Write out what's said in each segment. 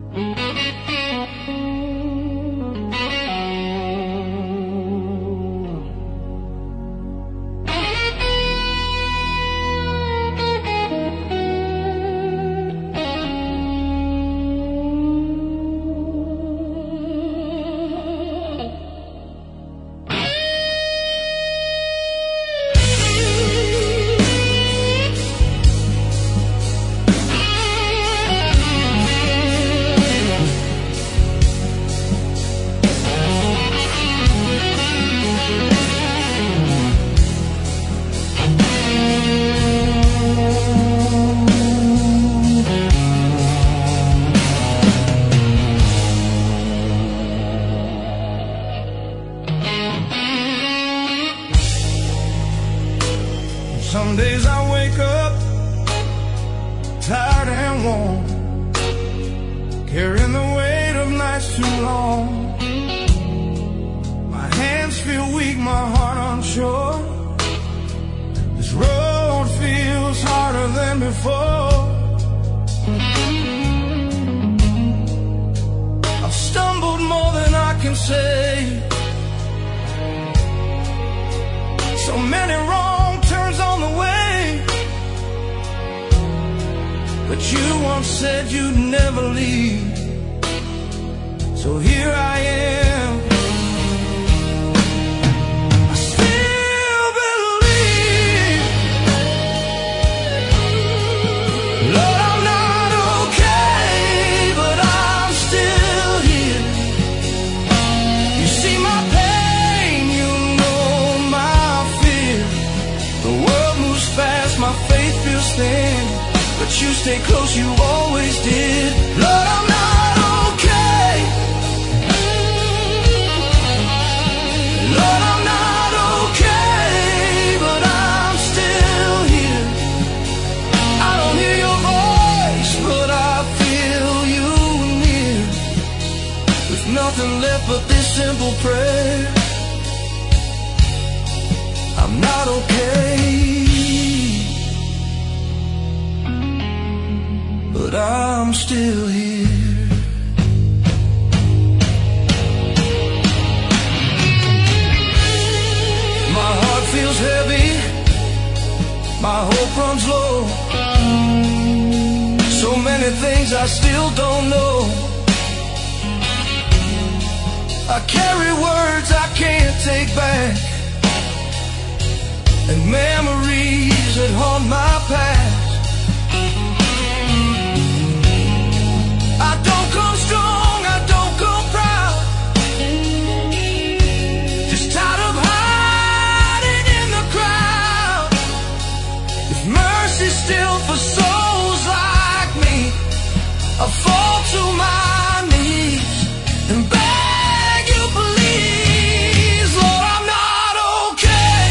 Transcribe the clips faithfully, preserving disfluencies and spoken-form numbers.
Some days I wake up tired and worn, carrying the weight of nights too long. My hands feel weak, my heart unsure. This road feels harder than before. I've stumbled more than I can say. So many wrong turns on the way, but you once said you'd never leave. So here I am. I still believe, Lord, I'm not okay, but I'm still here. You see my pain, you know my fear. The world moves fast, my faith feels thin, but you stay close, you always did. Lord, I'm not okay. Lord, I'm not okay, but I'm still here. I don't hear your voice, but I feel you near. With nothing left but this simple prayer, I'm not okay, but I'm still here. My heart feels heavy, my hope runs low. So many things I still don't know. I carry words I can't take back, and memories that haunt my past. I don't come strong, I don't come proud, just tired of hiding in the crowd. If mercy's still for souls like me, I fall to my knees and beg you please, Lord, I'm not okay.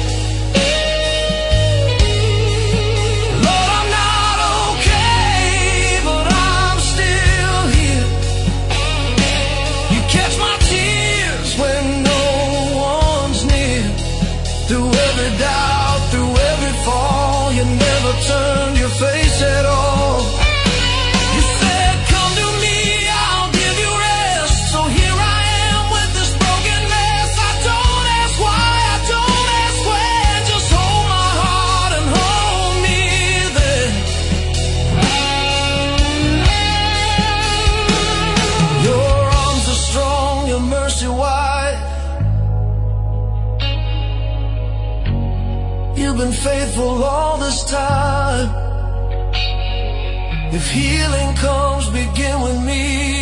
Lord, I'm not okay, but I'm still here. You catch my tears when no one's near. Through every doubt, through every fall, you never turned your face at all. You said, come to me, I'll give you rest. So here I am with this broken mess. I don't ask why, I don't ask when. Just hold my heart and hold me there. Your arms are strong, your mercy wide. You've been faithful all this time. If healing comes, begin with me.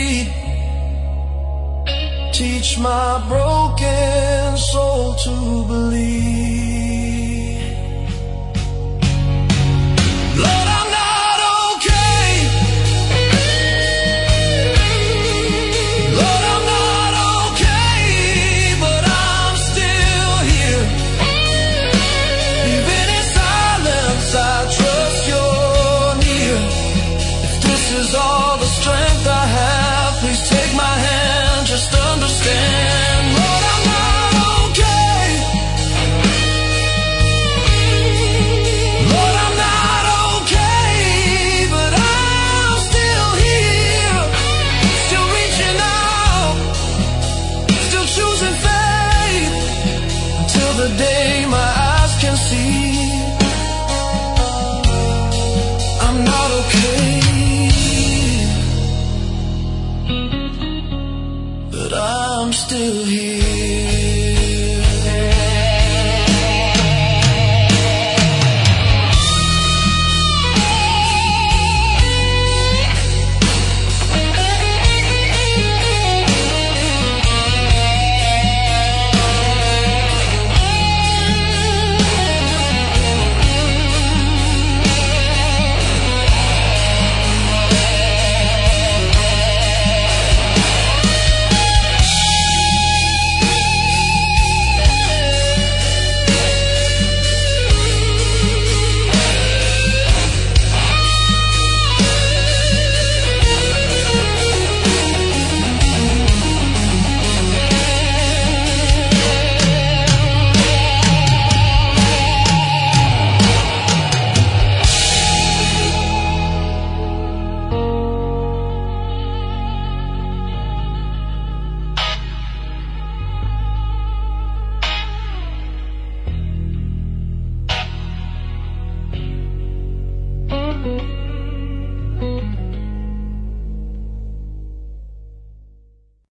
Teach my broken soul to believe. Lord, I'm not okay. Lord, I'm not okay, but I'm still here. Even in silence, I trust you're near. If this is all the strength I have, please take my hand, just understand. Lord, I'm not okay. still here.